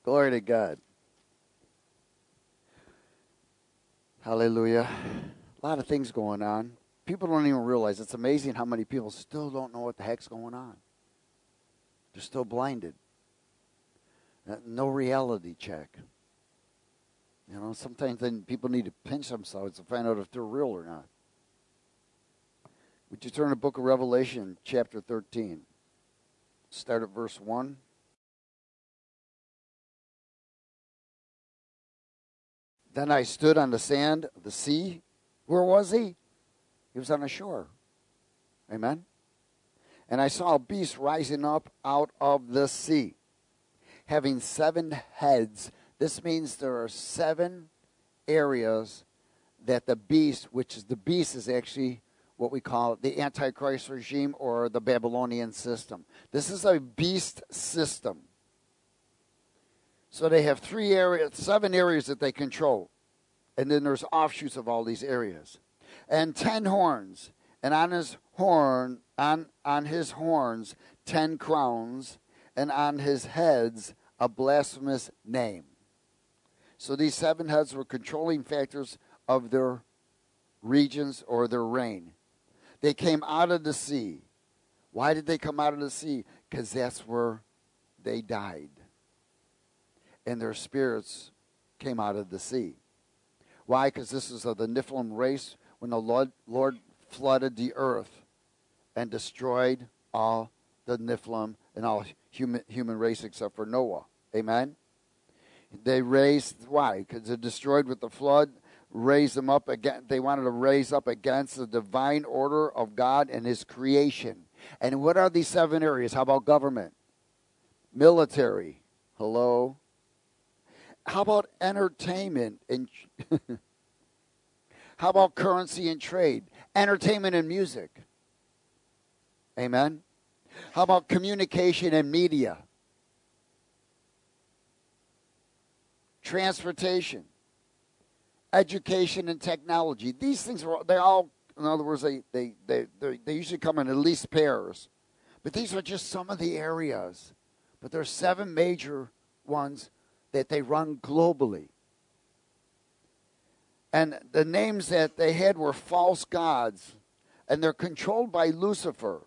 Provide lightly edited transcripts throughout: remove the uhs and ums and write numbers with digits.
Glory to God. Hallelujah. A lot of things going on. People don't even realize. It's amazing how many people still don't know what the heck's going on. They're still blinded. No reality check. You know, sometimes then people need to pinch themselves to find out if they're real or not. Would you turn to the book of Revelation, chapter 13? Start at verse 1. Then I stood on the sand of the sea. Where was he? He was on the shore. Amen? And I saw a beast rising up out of the sea, having 7 heads. This means there are 7 areas that the beast, is actually what we call the Antichrist regime or the Babylonian system. This is a beast system. So they have 7 areas that they control. And then there's offshoots of all these areas. And 10 horns. And on his horns 10 crowns. And on his heads a blasphemous name. So these 7 heads were controlling factors of their regions or their reign. They came out of the sea. Why did they come out of the sea? Because that's where they died. And their spirits came out of the sea. Why? Because this is of the Nephilim race when the Lord flooded the earth and destroyed all the Nephilim and all human race except for Noah. Amen? They raised, why? Because they're destroyed with the flood, raised them up again. They wanted to raise up against the divine order of God and his creation. And what are these 7 areas? How about government? Military. Hello? How about entertainment and how about currency and trade? Entertainment and music. Amen? How about communication and media? Transportation. Education and technology. These things they're all, in other words, they usually come in at least pairs. But these are just some of the areas. But there are 7 major ones that they run globally. And the names that they had were false gods. And they're controlled by Lucifer.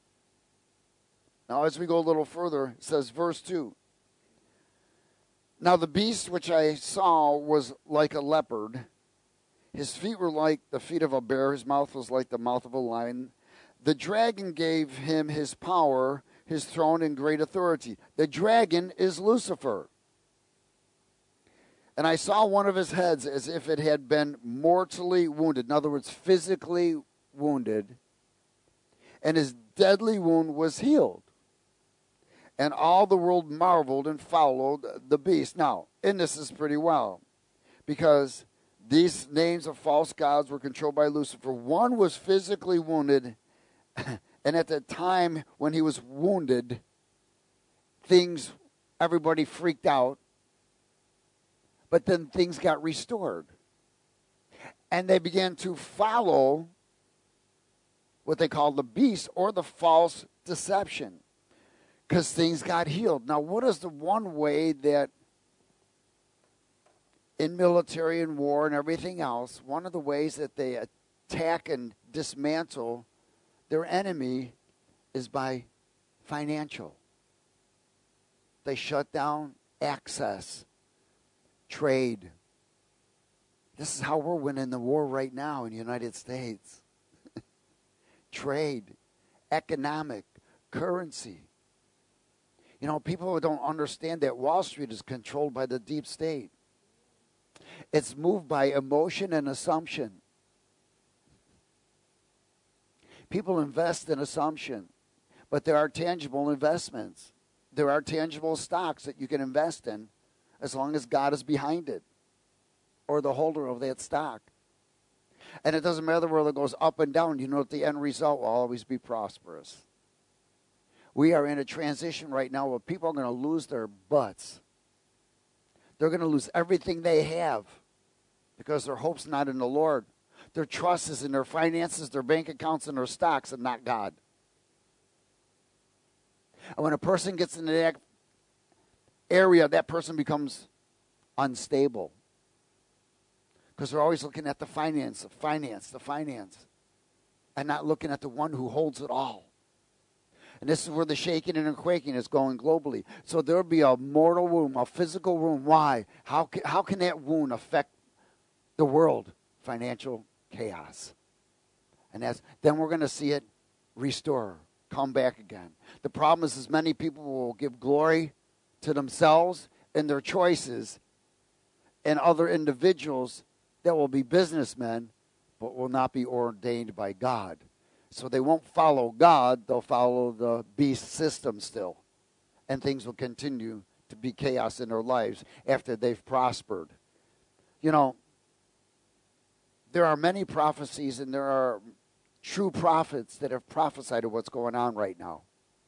Now, as we go a little further, it says, verse 2. Now the beast which I saw was like a leopard. His feet were like the feet of a bear. His mouth was like the mouth of a lion. The dragon gave him his power, his throne, and great authority. The dragon is Lucifer. And I saw one of his heads as if it had been mortally wounded. In other words, physically wounded. And his deadly wound was healed. And all the world marveled and followed the beast. Now, and this is pretty well. Because these names of false gods were controlled by Lucifer. One was physically wounded. And at the time when he was wounded, everybody freaked out. But then things got restored. And they began to follow what they call the beast or the false deception. Because things got healed. Now, what is the one way that in military and war and everything else, one of the ways that they attack and dismantle their enemy is by financial. They shut down access. Trade. This is how we're winning the war right now in the United States. Trade, economic, currency. You know, people don't understand that Wall Street is controlled by the deep state. It's moved by emotion and assumption. People invest in assumption, but there are tangible investments. There are tangible stocks that you can invest in as long as God is behind it or the holder of that stock. And it doesn't matter whether it goes up and down. You know that the end result will always be prosperous. We are in a transition right now where people are going to lose their butts. They're going to lose everything they have because their hope's not in the Lord. Their trust is in their finances, their bank accounts, and their stocks, and not God. And when a person gets into that area, that person becomes unstable. Because they're always looking at the finance, and not looking at the one who holds it all. And this is where the shaking and the quaking is going globally. So there'll be a mortal wound, a physical wound. Why? How can that wound affect the world? Financial chaos. And then we're going to see it restore, come back again. The problem is many people will give glory to themselves and their choices, and other individuals that will be businessmen but will not be ordained by God. So they won't follow God, they'll follow the beast system still. And things will continue to be chaos in their lives after they've prospered. You know, there are many prophecies and there are true prophets that have prophesied of what's going on right now.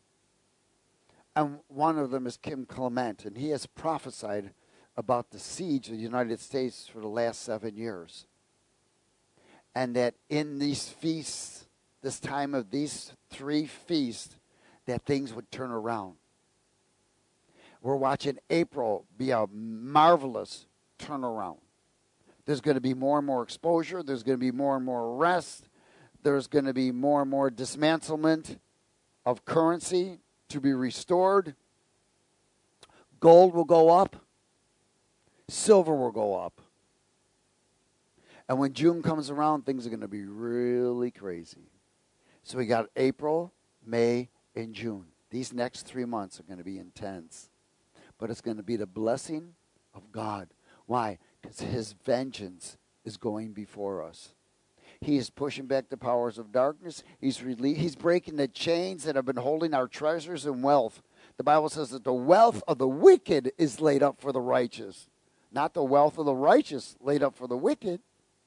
And one of them is Kim Clement, and he has prophesied about the siege of the United States for the last 7 years. And that in these feasts, this time of these 3 feasts, that things would turn around. We're watching April be a marvelous turnaround. There's going to be more and more exposure. There's going to be more and more arrest. There's going to be more and more dismantlement of currency to be restored. Gold will go up. Silver will go up. And when June comes around, things are going to be really crazy. So we got April, May, and June. These next 3 months are going to be intense. But it's going to be the blessing of God. Why? Because his vengeance is going before us. He is pushing back the powers of darkness. He's breaking the chains that have been holding our treasures and wealth. The Bible says that the wealth of the wicked is laid up for the righteous. Not the wealth of the righteous laid up for the wicked.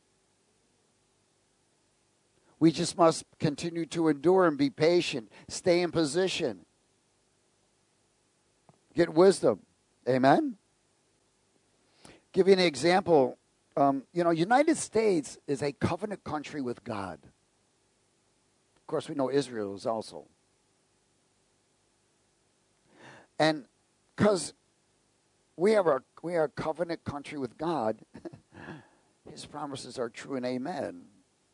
We just must continue to endure and be patient. Stay in position. Get wisdom. Amen? Give you an example. United States is a covenant country with God. Of course, we know Israel is also. And because we are a covenant country with God, his promises are true and amen.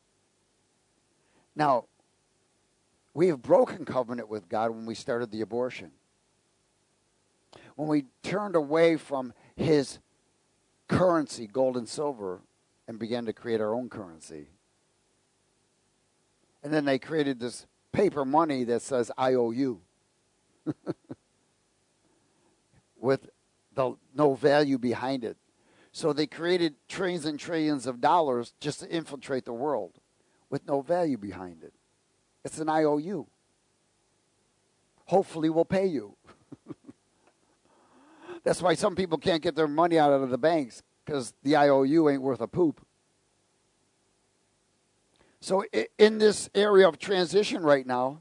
Now, we have broken covenant with God when we started the abortion. When we turned away from his currency, gold and silver, and began to create our own currency. And then they created this paper money that says, I owe you. With no value behind it. So they created trillions and trillions of dollars just to infiltrate the world with no value behind it. It's an IOU. Hopefully we'll pay you. That's why some people can't get their money out of the banks, because the IOU ain't worth a poop. So in this area of transition right now,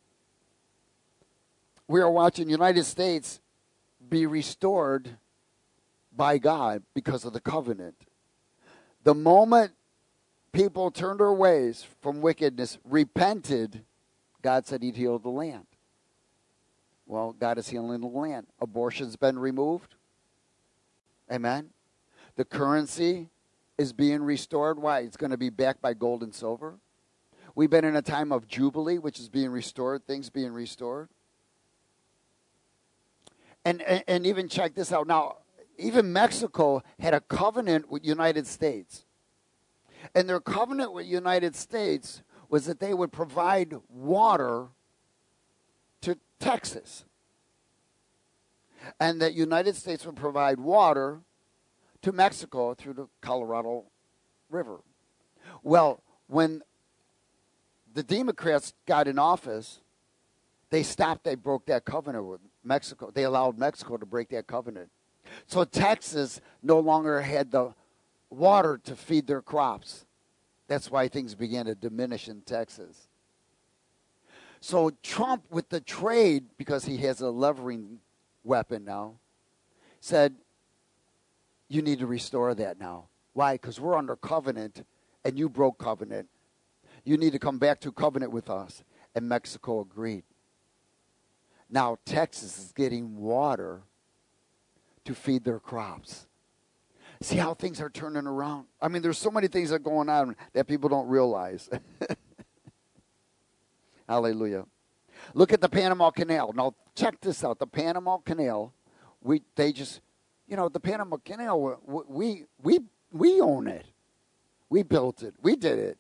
we are watching the United States be restored by God because of the covenant. The moment people turned their ways from wickedness, repented, God said he'd heal the land. Well, God is healing the land. Abortion's been removed. Amen. The currency is being restored. Why? It's going to be backed by gold and silver. We've been in a time of jubilee, which is being restored, things being restored. And even check this out. Now, even Mexico had a covenant with the United States. And their covenant with the United States was that they would provide water to Texas. And that United States would provide water to Mexico through the Colorado River. Well, when the Democrats got in office, they broke that covenant with Mexico. They allowed Mexico to break that covenant. So Texas no longer had the water to feed their crops. That's why things began to diminish in Texas. So Trump, with the trade, because he has a levering weapon now, said, you need to restore that now. Why? Because we're under covenant, and you broke covenant. You need to come back to covenant with us. And Mexico agreed. Now Texas is getting water to feed their crops. See how things are turning around? I mean, there's so many things that are going on that people don't realize. Hallelujah. Look at the Panama Canal. Now, check this out. The Panama Canal, the Panama Canal, we own it. We built it. We did it.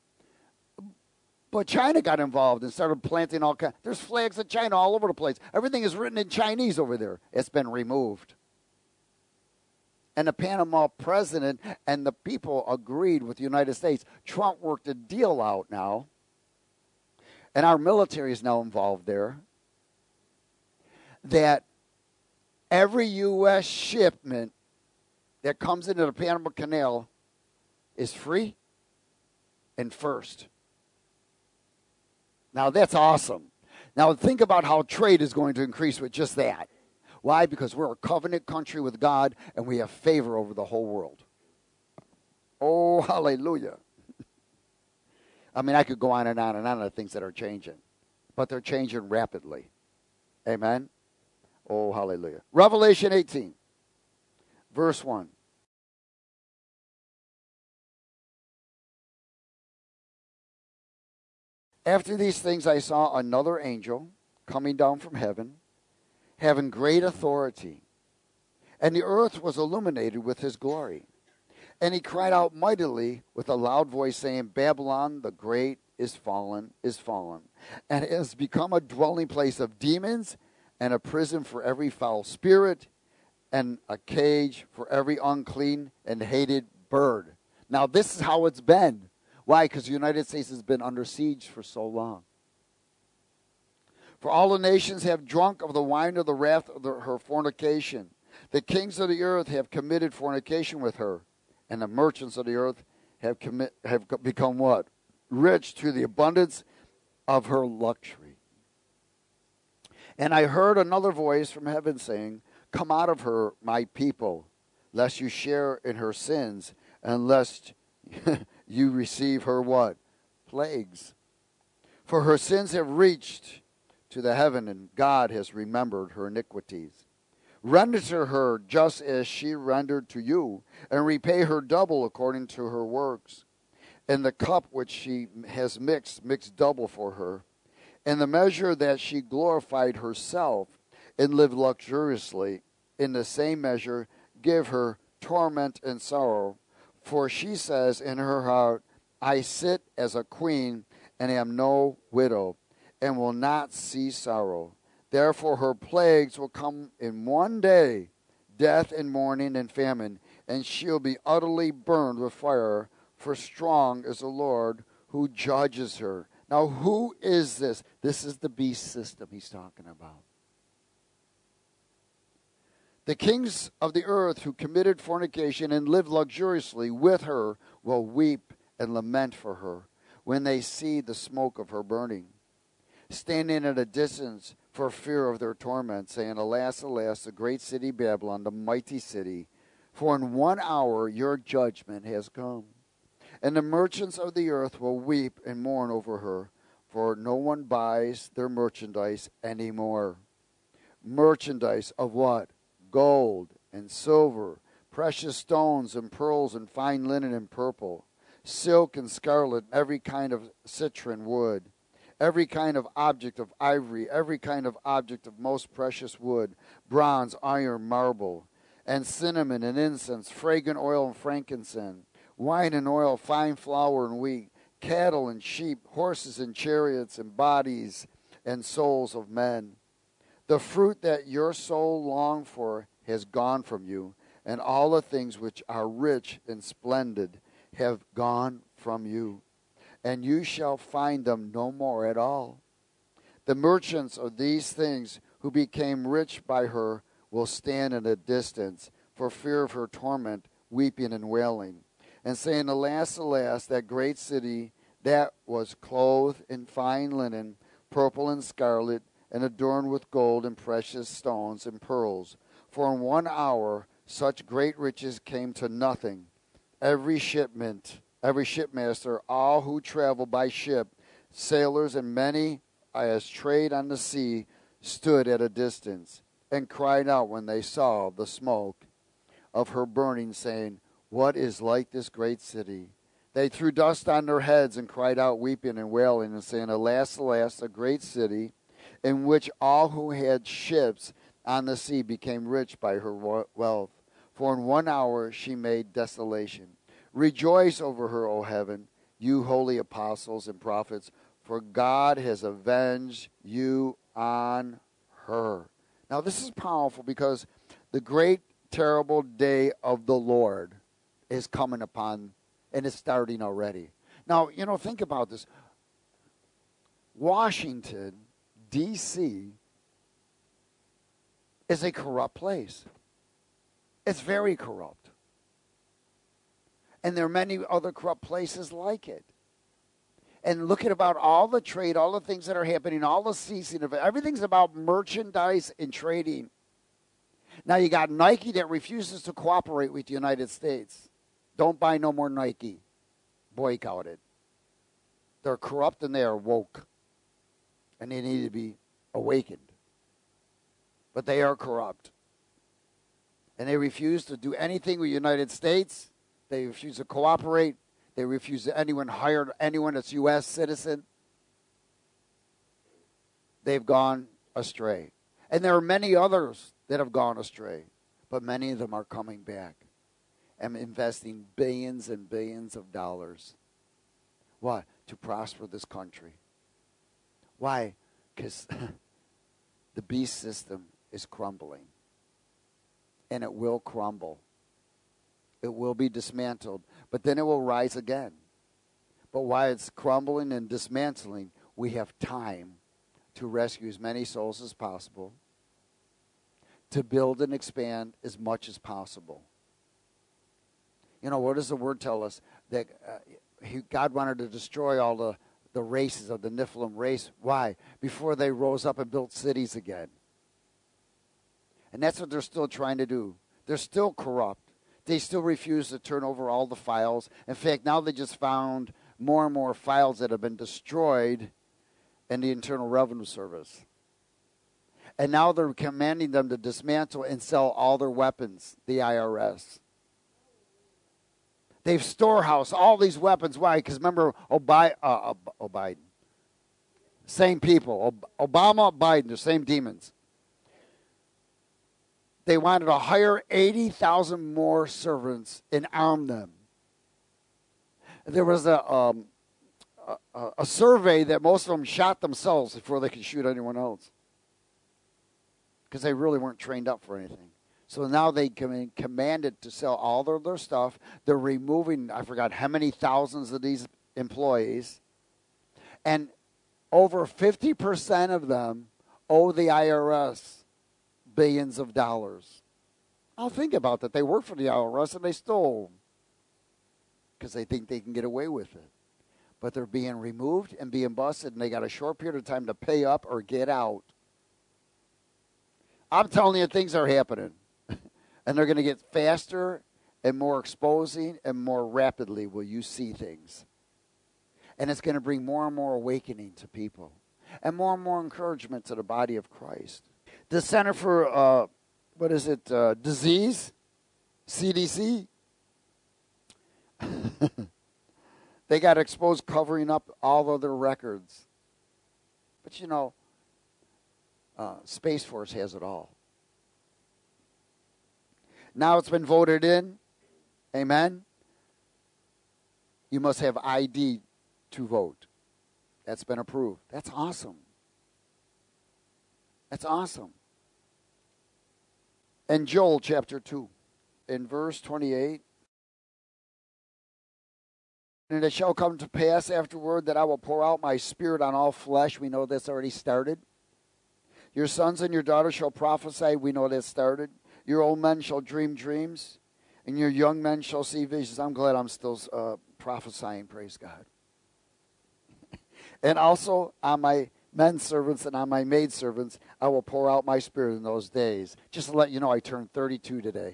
But China got involved and started planting all kinds. There's flags of China all over the place. Everything is written in Chinese over there. It's been removed. And the Panama president and the people agreed with the United States. Trump worked a deal out now. And our military is now involved there. That every U.S. shipment that comes into the Panama Canal is free and first. Now, that's awesome. Now, think about how trade is going to increase with just that. Why? Because we're a covenant country with God, and we have favor over the whole world. Oh, hallelujah. I mean, I could go on and on and on of things that are changing. But they're changing rapidly. Amen? Oh, hallelujah. Revelation 18, verse 1. After these things I saw another angel coming down from heaven, having great authority. And the earth was illuminated with his glory. And he cried out mightily with a loud voice, saying, Babylon the great is fallen, and has become a dwelling place of demons, and a prison for every foul spirit, and a cage for every unclean and hated bird. Now this is how it's been. Why? Because the United States has been under siege for so long. For all the nations have drunk of the wine of the wrath of her fornication. The kings of the earth have committed fornication with her, and the merchants of the earth have become what? Rich through the abundance of her luxury. And I heard another voice from heaven saying, Come out of her, my people, lest you share in her sins, and lest you receive her what? Plagues. For her sins have reached to the heaven, and God has remembered her iniquities. Render to her just as she rendered to you, and repay her double according to her works. And the cup which she has mix double for her. And the measure that she glorified herself and lived luxuriously, in the same measure give her torment and sorrow. For she says in her heart, I sit as a queen and am no widow, and will not see sorrow. Therefore her plagues will come in one day, death and mourning and famine, and she'll be utterly burned with fire, for strong is the Lord who judges her. Now who is this? This is the beast system he's talking about. The kings of the earth who committed fornication and lived luxuriously with her will weep and lament for her when they see the smoke of her burning, standing at a distance for fear of their torment, saying, Alas, alas, the great city Babylon, the mighty city, for in 1 hour your judgment has come. And the merchants of the earth will weep and mourn over her, for no one buys their merchandise anymore. Merchandise of what? Gold and silver, precious stones and pearls and fine linen and purple, silk and scarlet, every kind of citron wood, every kind of object of ivory, every kind of object of most precious wood, bronze, iron, marble, and cinnamon and incense, fragrant oil and frankincense, wine and oil, fine flour and wheat, cattle and sheep, horses and chariots, and bodies and souls of men. The fruit that your soul longed for has gone from you, and all the things which are rich and splendid have gone from you, and you shall find them no more at all. The merchants of these things who became rich by her will stand at a distance for fear of her torment, weeping and wailing, and saying, Alas, alas, that great city that was clothed in fine linen, purple and scarlet, and adorned with gold and precious stones and pearls. For in 1 hour such great riches came to nothing. Every shipmaster, all who travel by ship, sailors and many as trade on the sea, stood at a distance. and cried out when they saw the smoke of her burning, saying, What is like this great city? They threw dust on their heads and cried out, weeping and wailing, and saying, Alas, alas, a great city, in which all who had ships on the sea became rich by her wealth. For in 1 hour she made desolation. Rejoice over her, O heaven, you holy apostles and prophets, for God has avenged you on her. Now this is powerful because the great, terrible day of the Lord is coming upon, and it's starting already. Now, think about this. Washington, D.C. is a corrupt place. It's very corrupt. And there are many other corrupt places like it. And look at about all the trade, all the things that are happening, all the ceasing of it. Everything's about merchandise and trading. Now you got Nike that refuses to cooperate with the United States. Don't buy no more Nike. Boycott it. They're corrupt and they are woke. And they need to be awakened. But they are corrupt. And they refuse to do anything with the United States. They refuse to cooperate. They refuse to hire anyone that's U.S. citizen. They've gone astray. And there are many others that have gone astray. But many of them are coming back and investing billions and billions of dollars. Why? To prosper this country. Why? Because the beast system is crumbling. And it will crumble. It will be dismantled. But then it will rise again. But while it's crumbling and dismantling, we have time to rescue as many souls as possible, to build and expand as much as possible. What does the word tell us? That God wanted to destroy all the races of the Nephilim race. Why? Before they rose up and built cities again. And that's what they're still trying to do. They're still corrupt. They still refuse to turn over all the files. In fact, now they just found more and more files that have been destroyed in the Internal Revenue Service. And now they're commanding them to dismantle and sell all their weapons, the IRS. They've storehoused all these weapons. Why? Because remember, Biden. Same people. Obama, Biden, the same demons. They wanted to hire 80,000 more servants and arm them. There was a survey that most of them shot themselves before they could shoot anyone else. Because they really weren't trained up for anything. So now they commanded to sell all their stuff. They're removing, I forgot how many thousands of these employees. And over 50% of them owe the IRS billions of dollars. I'll think about that. They work for the IRS and they stole because they think they can get away with it. But they're being removed and being busted, and they got a short period of time to pay up or get out. I'm telling you, things are happening. And they're going to get faster and more exposing, and more rapidly will you see things. And it's going to bring more and more awakening to people and more encouragement to the body of Christ. The Center for, Disease, CDC, they got exposed covering up all of their records. But Space Force has it all. Now it's been voted in. Amen. You must have ID to vote. That's been approved. That's awesome. That's awesome. And Joel chapter 2, in verse 28. And it shall come to pass afterward that I will pour out my spirit on all flesh. We know that's already started. Your sons and your daughters shall prophesy. We know that started. Your old men shall dream dreams, and your young men shall see visions. I'm glad I'm still prophesying, praise God. And also on my men servants and on my maid servants, I will pour out my spirit in those days. Just to let you know, I turned 32 today.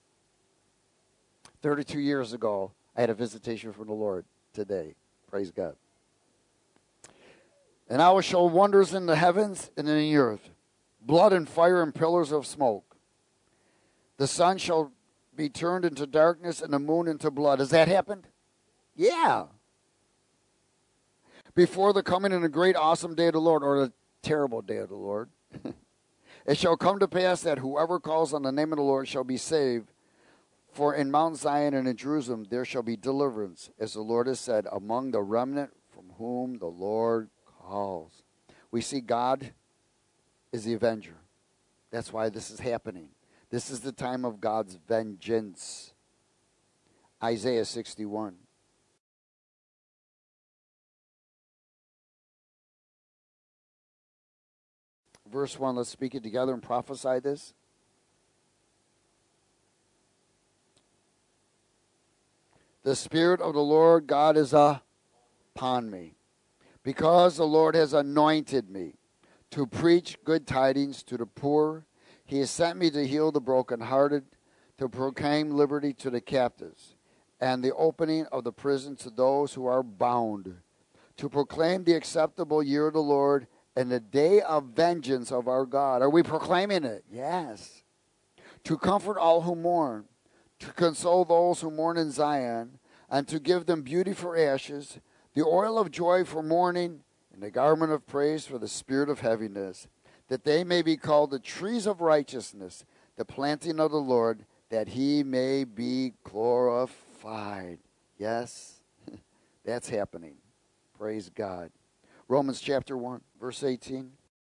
32 years ago, I had a visitation from the Lord today. Praise God. And I will show wonders in the heavens and in the earth, blood and fire and pillars of smoke. The sun shall be turned into darkness and the moon into blood. Has that happened? Yeah. Before the coming in a great awesome day of the Lord, or the terrible day of the Lord. It shall come to pass that whoever calls on the name of the Lord shall be saved. For in Mount Zion and in Jerusalem there shall be deliverance, as the Lord has said, among the remnant from whom the Lord calls. We see God is the avenger. That's why this is happening. This is the time of God's vengeance. Isaiah 61. Verse 1, let's speak it together and prophesy this. The Spirit of the Lord God is upon me, because the Lord has anointed me to preach good tidings to the poor. He has sent me to heal the brokenhearted, to proclaim liberty to the captives, and the opening of the prison to those who are bound, to proclaim the acceptable year of the Lord and the day of vengeance of our God. Are we proclaiming it? Yes. To comfort all who mourn, to console those who mourn in Zion, and to give them beauty for ashes, the oil of joy for mourning, and the garment of praise for the spirit of heaviness, that they may be called the trees of righteousness, the planting of the Lord, that he may be glorified. Yes, that's happening. Praise God. Romans chapter 1, verse 18.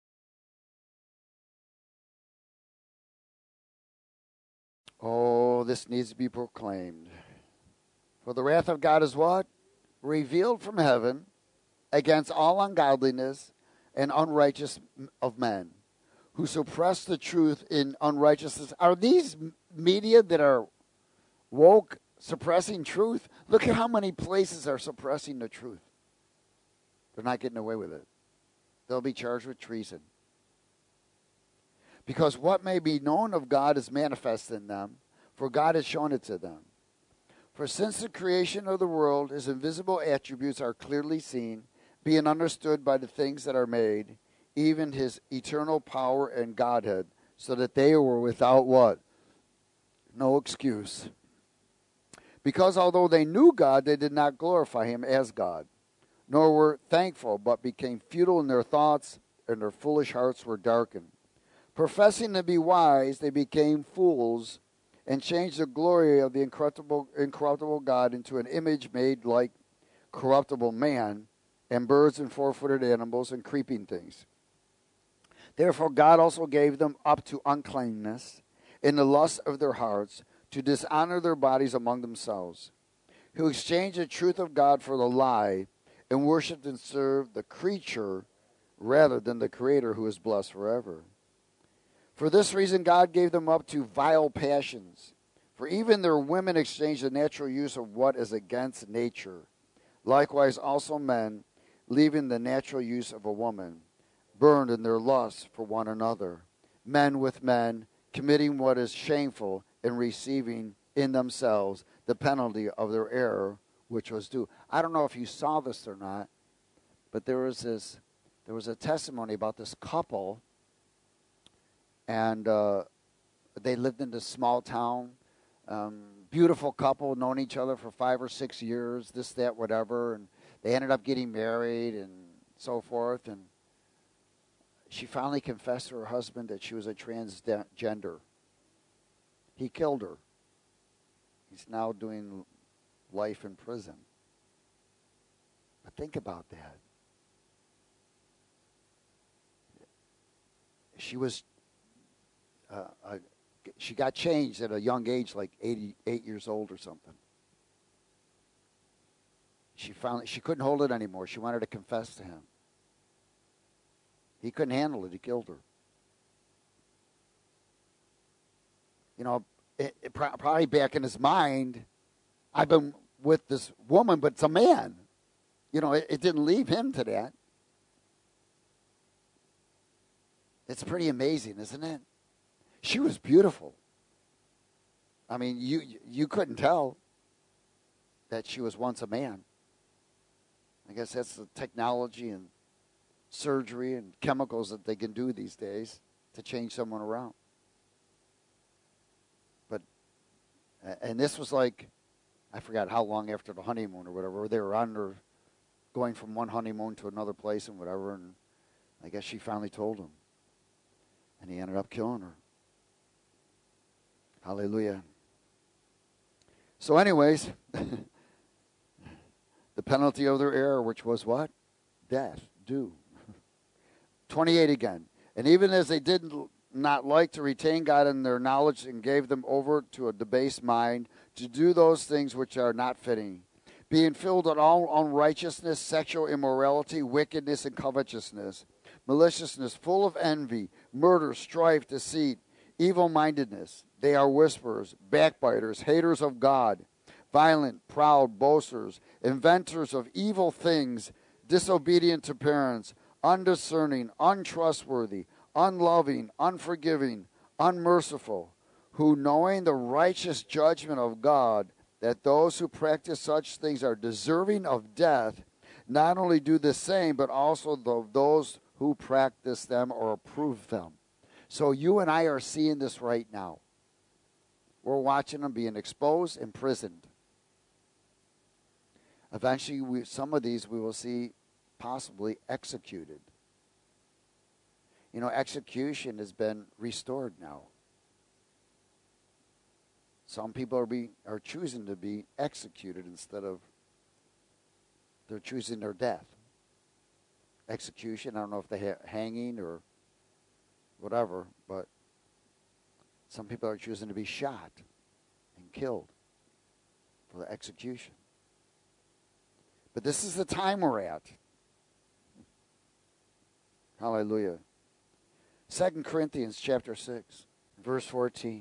Oh, this needs to be proclaimed. For the wrath of God is what? Revealed from heaven against all ungodliness and unrighteousness of men, who suppress the truth in unrighteousness. Are these media that are woke suppressing truth? Look at how many places are suppressing the truth. They're not getting away with it. They'll be charged with treason. Because what may be known of God is manifest in them, for God has shown it to them. For since the creation of the world, his invisible attributes are clearly seen, being understood by the things that are made, even his eternal power and Godhead, so that they were without what? No excuse. Because although they knew God, they did not glorify him as God, nor were thankful, but became futile in their thoughts, and their foolish hearts were darkened. Professing to be wise, they became fools, and changed the glory of the incorruptible God into an image made like corruptible man, and birds and four-footed animals and creeping things. Therefore God also gave them up to uncleanness in the lust of their hearts, to dishonor their bodies among themselves, who exchanged the truth of God for the lie, and worshipped and served the creature rather than the Creator, who is blessed forever. For this reason God gave them up to vile passions. For even their women exchanged the natural use of what is against nature. Likewise also men, leaving the natural use of a woman, burned in their lust for one another. Men with men, committing what is shameful, and receiving in themselves the penalty of their error, which was due. I don't know if you saw this or not, but there was a testimony about this couple, and they lived in this small town. Beautiful couple, known each other for 5 or 6 years, this, that, whatever, and they ended up getting married and so forth. And she finally confessed to her husband that she was a transgender. He killed her. He's now doing life in prison. But think about that. She was, she got changed at a young age, like 88 years old or something. She couldn't hold it anymore. She wanted to confess to him. He couldn't handle it. He killed her. You know, probably back in his mind, I've been with this woman, but it's a man. You know, it didn't leave him to that. It's pretty amazing, isn't it? She was beautiful. I mean, you couldn't tell that she was once a man. I guess that's the technology and surgery and chemicals that they can do these days to change someone around. But, and this was like, I forgot how long after the honeymoon or whatever. They were on their, going from one honeymoon to another place and whatever. And I guess she finally told him. And he ended up killing her. Hallelujah. So anyways, the penalty of their error, which was what? Death, due. 28 again. And even as they did not like to retain God in their knowledge and gave them over to a debased mind to do those things which are not fitting, being filled with all unrighteousness, sexual immorality, wickedness, and covetousness, maliciousness, full of envy, murder, strife, deceit, evil-mindedness. They are whisperers, backbiters, haters of God, violent, proud, boasters, inventors of evil things, disobedient to parents, undiscerning, untrustworthy, unloving, unforgiving, unmerciful, who knowing the righteous judgment of God, that those who practice such things are deserving of death, not only do the same, but also those who practice them or approve them. So you and I are seeing this right now. We're watching them being exposed, imprisoned. Eventually, some of these we will see possibly executed. You know, execution has been restored now. Some people are choosing to be executed instead of they're choosing their death. Execution, I don't know if they're hanging or whatever, but some people are choosing to be shot and killed for the execution. But this is the time we're at. Hallelujah. 2 Corinthians chapter 6, verse 14.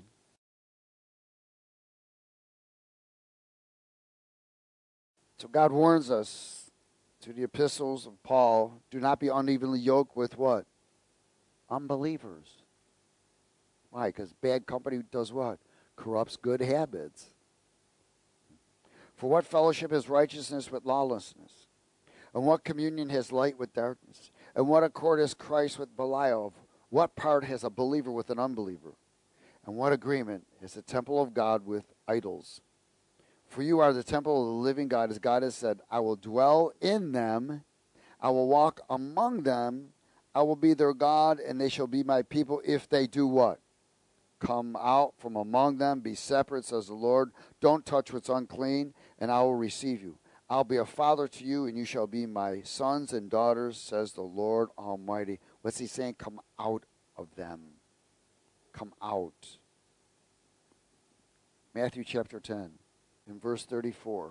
So God warns us through the epistles of Paul, do not be unevenly yoked with what? Unbelievers. Why? Because bad company does what? Corrupts good habits. For what fellowship has righteousness with lawlessness? And what communion has light with darkness? And what accord has Christ with Belial? What part has a believer with an unbeliever? And what agreement is the temple of God with idols? For you are the temple of the living God, as God has said, I will dwell in them, I will walk among them, I will be their God, and they shall be my people if they do what? Come out from among them, be separate, says the Lord. Don't touch what's unclean, and I will receive you. I'll be a father to you, and you shall be my sons and daughters, says the Lord Almighty. What's he saying? Come out of them. Come out. Matthew chapter 10, in verse 34.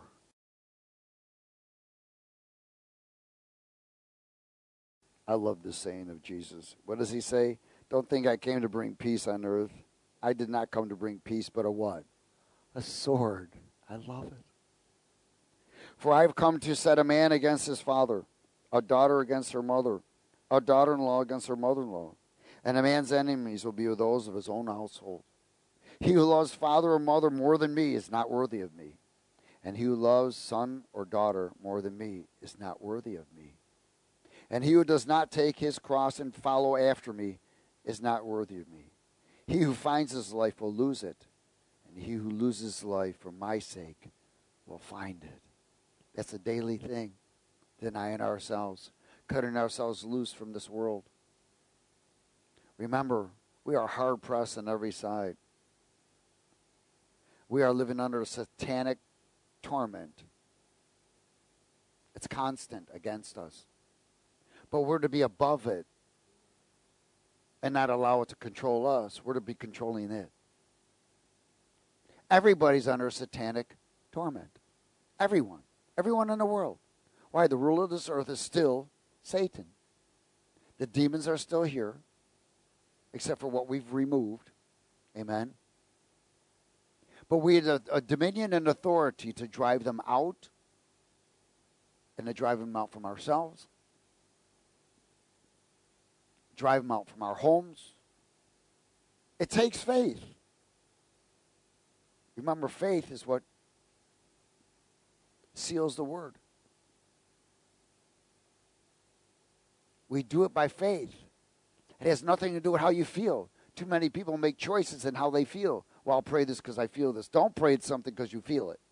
I love this saying of Jesus. What does he say? Don't think I came to bring peace on earth. I did not come to bring peace, but a what? A sword. I love it. For I have come to set a man against his father, a daughter against her mother, a daughter-in-law against her mother-in-law. And a man's enemies will be those of his own household. He who loves father or mother more than me is not worthy of me. And he who loves son or daughter more than me is not worthy of me. And he who does not take his cross and follow after me is not worthy of me. He who finds his life will lose it, and he who loses life for my sake will find it. That's a daily thing, denying ourselves, cutting ourselves loose from this world. Remember, we are hard-pressed on every side. We are living under a satanic torment. It's constant against us. But we're to be above it and not allow it to control us. We're to be controlling it. Everybody's under satanic torment. Everyone. Everyone in the world. Why? The ruler of this earth is still Satan. The demons are still here, except for what we've removed. Amen. But we have a dominion and authority to drive them out and to drive them out from ourselves. Drive them out from our homes. It takes faith. Remember, faith is what seals the word. We do it by faith. It has nothing to do with how you feel. Too many people make choices in how they feel. Well, I'll pray this because I feel this. Don't pray something because you feel it.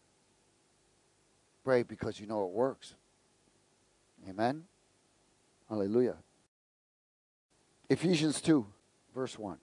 Pray because you know it works. Amen? Hallelujah. Ephesians 2, verse 1.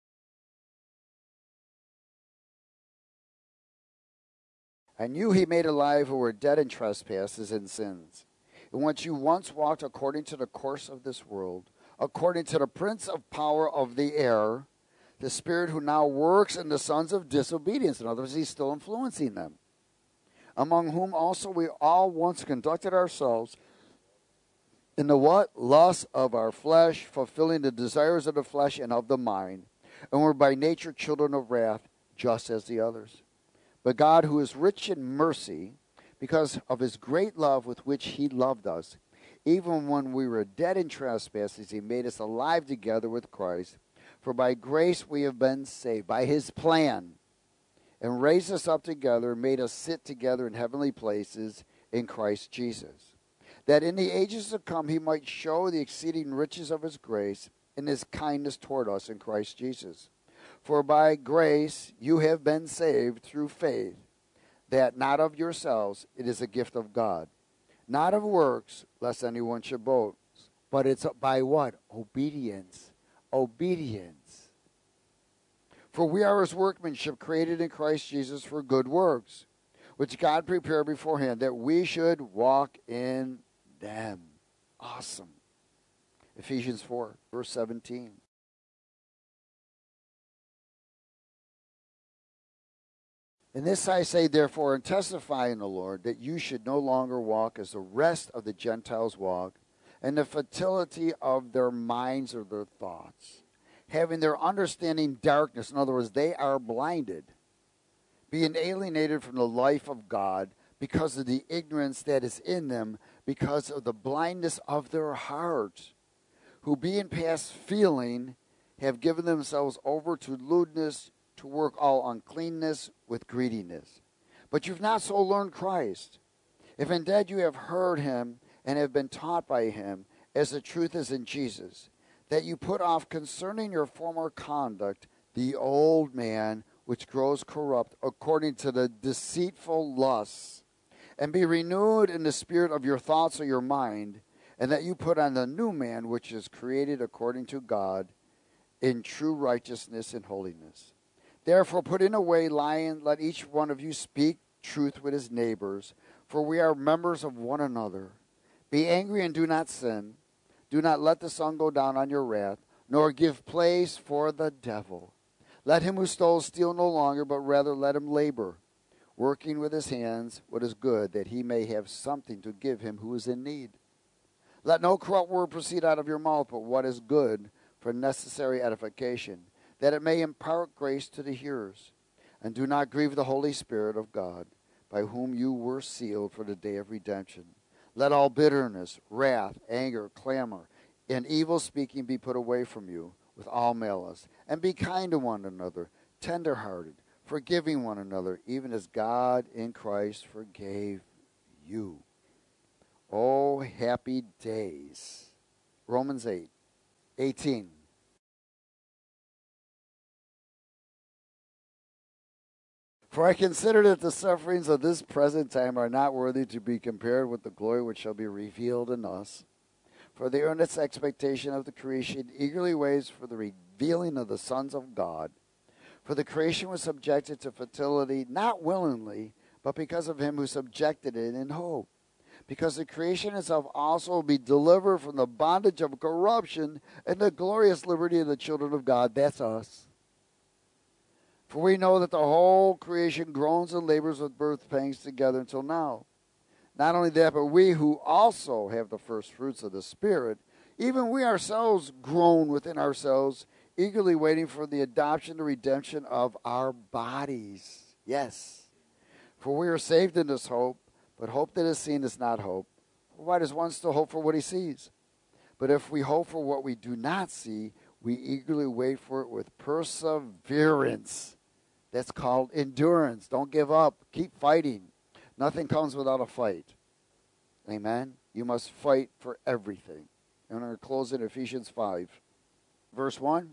And you he made alive who were dead in trespasses and sins, in which you once walked according to the course of this world, according to the prince of power of the air, the spirit who now works in the sons of disobedience. In other words, he's still influencing them. Among whom also we all once conducted ourselves in the what? Lust of our flesh, fulfilling the desires of the flesh and of the mind, and were by nature children of wrath, just as the others. But God, who is rich in mercy, because of his great love with which he loved us, even when we were dead in trespasses, he made us alive together with Christ. For by grace we have been saved, by his plan, and raised us up together, and made us sit together in heavenly places in Christ Jesus, that in the ages to come he might show the exceeding riches of his grace and his kindness toward us in Christ Jesus. For by grace you have been saved through faith, that not of yourselves, it is a gift of God, not of works, lest anyone should boast. But it's by what? Obedience. Obedience. For we are his workmanship, created in Christ Jesus for good works, which God prepared beforehand, that we should walk in them. Awesome. Ephesians 4, verse 17. And this I say, therefore, and testify in the Lord, that you should no longer walk as the rest of the Gentiles walk, in the futility of their minds or their thoughts, having their understanding darkness. In other words, they are blinded, being alienated from the life of God because of the ignorance that is in them, because of the blindness of their heart, who being past feeling have given themselves over to lewdness, to work all uncleanness with greediness. But you've not so learned Christ. If indeed you have heard him and have been taught by him, as the truth is in Jesus, that you put off concerning your former conduct the old man which grows corrupt according to the deceitful lusts, and be renewed in the spirit of your thoughts or your mind, and that you put on the new man which is created according to God in true righteousness and holiness. Therefore, putting away lying, let each one of you speak truth with his neighbors, for we are members of one another. Be angry and do not sin. Do not let the sun go down on your wrath, nor give place for the devil. Let him who stole steal no longer, but rather let him labor, working with his hands what is good, that he may have something to give him who is in need. Let no corrupt word proceed out of your mouth, but what is good for necessary edification, that it may impart grace to the hearers. And do not grieve the Holy Spirit of God, by whom you were sealed for the day of redemption. Let all bitterness, wrath, anger, clamor, and evil speaking be put away from you with all malice. And be kind to one another, tender-hearted, forgiving one another, even as God in Christ forgave you. Oh, happy days. Romans 8, 18. For I consider that the sufferings of this present time are not worthy to be compared with the glory which shall be revealed in us. For the earnest expectation of the creation eagerly waits for the revealing of the sons of God. For the creation was subjected to fertility, not willingly, but because of him who subjected it in hope. Because the creation itself also will be delivered from the bondage of corruption and the glorious liberty of the children of God. That's us. For we know that the whole creation groans and labors with birth pangs together until now. Not only that, but we who also have the first fruits of the Spirit, even we ourselves groan within ourselves, eagerly waiting for the adoption and redemption of our bodies. Yes. For we are saved in this hope, but hope that is seen is not hope. For why does one still hope for what he sees? But if we hope for what we do not see, we eagerly wait for it with perseverance. That's called endurance. Don't give up. Keep fighting. Nothing comes without a fight. Amen? You must fight for everything. And I'm going to close in Ephesians 5. verse 1.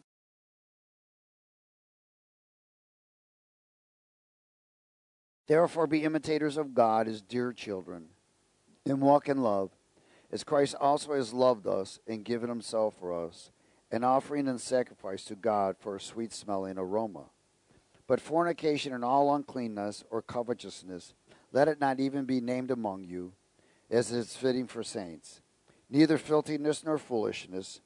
Therefore be imitators of God as dear children, and walk in love, as Christ also has loved us and given himself for us, an offering and sacrifice to God for a sweet-smelling aroma. But fornication and all uncleanness or covetousness, let it not even be named among you, as it is fitting for saints. Neither filthiness nor foolishness,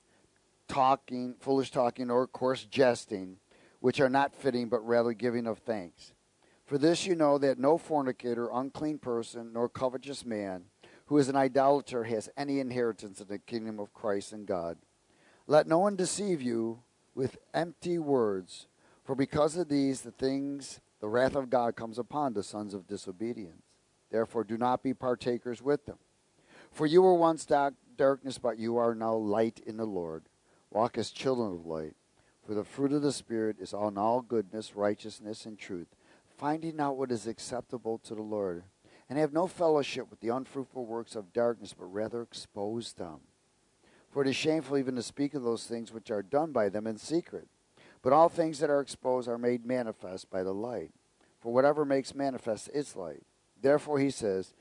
foolish talking, or coarse jesting, which are not fitting, but rather giving of thanks. For this you know that no fornicator, unclean person, nor covetous man, who is an idolater, has any inheritance in the kingdom of Christ and God. Let no one deceive you with empty words, for because of these the wrath of God comes upon the sons of disobedience. Therefore do not be partakers with them. For you were once darkness, but you are now light in the Lord. Walk as children of light. For the fruit of the Spirit is on all goodness, righteousness, and truth, finding out what is acceptable to the Lord. And have no fellowship with the unfruitful works of darkness, but rather expose them. For it is shameful even to speak of those things which are done by them in secret. But all things that are exposed are made manifest by the light. For whatever makes manifest is light. Therefore he says,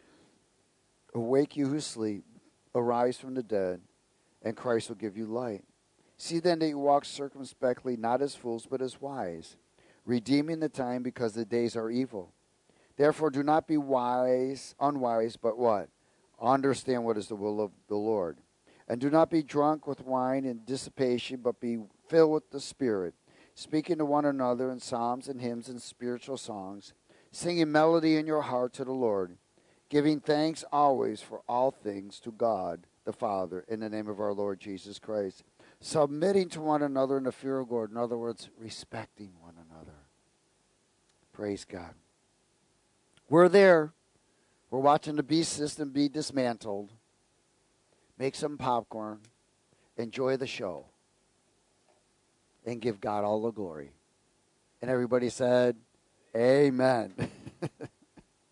awake you who sleep, arise from the dead, and Christ will give you light. See then that you walk circumspectly, not as fools, but as wise, redeeming the time, because the days are evil. Therefore do not be unwise, but what? Understand what is the will of the Lord. And do not be drunk with wine and dissipation, but be filled with the Spirit, speaking to one another in psalms and hymns and spiritual songs, singing melody in your heart to the Lord, giving thanks always for all things to God the Father, in the name of our Lord Jesus Christ, submitting to one another in the fear of God. In other words, respecting one another. Praise God. We're there. We're watching the beast system be dismantled. Make some popcorn. Enjoy the show. And give God all the glory. And everybody said, amen.